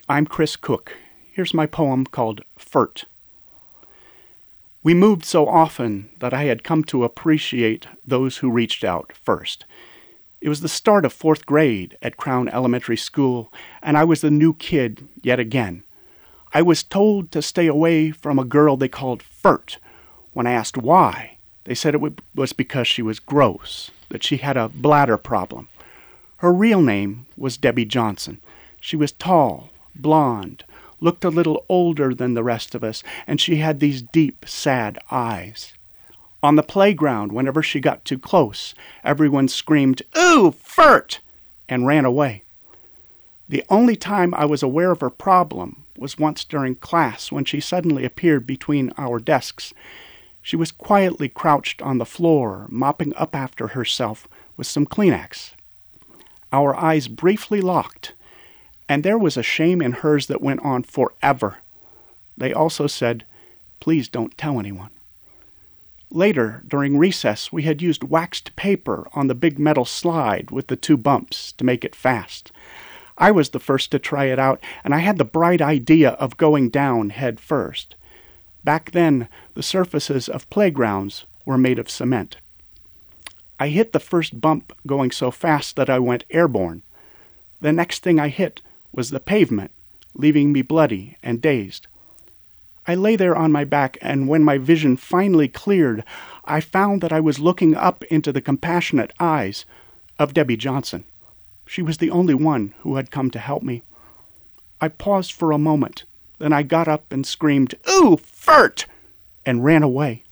I'm Chris Cook. Here's my poem called Furt. We moved so often that I had come to appreciate those who reached out first. It was the start of 4th grade at Crown Elementary School, and I was the new kid yet again. I was told to stay away from a girl they called Furt. When I asked why, they said it was because she was gross, that she had a bladder problem. Her real name was Debbie Johnson. She was tall, blonde, looked a little older than the rest of us, and she had these deep, sad eyes. On the playground, whenever she got too close, everyone screamed, "Ooh, Furt!" and ran away. The only time I was aware of her problem was once during class when she suddenly appeared between our desks. She was quietly crouched on the floor, mopping up after herself with some Kleenex. Our eyes briefly locked, and there was a shame in hers that went on forever. They also said, "Please don't tell anyone." Later, during recess, we had used waxed paper on the big metal slide with the 2 bumps to make it fast. I was the first to try it out, and I had the bright idea of going down head first. Back then, the surfaces of playgrounds were made of cement. I hit the first bump going so fast that I went airborne. The next thing I hit was the pavement, leaving me bloody and dazed. I lay there on my back, and when my vision finally cleared, I found that I was looking up into the compassionate eyes of Debbie Johnson. She was the only one who had come to help me. I paused for a moment, then I got up and screamed, "Ooh, Furt!" and ran away.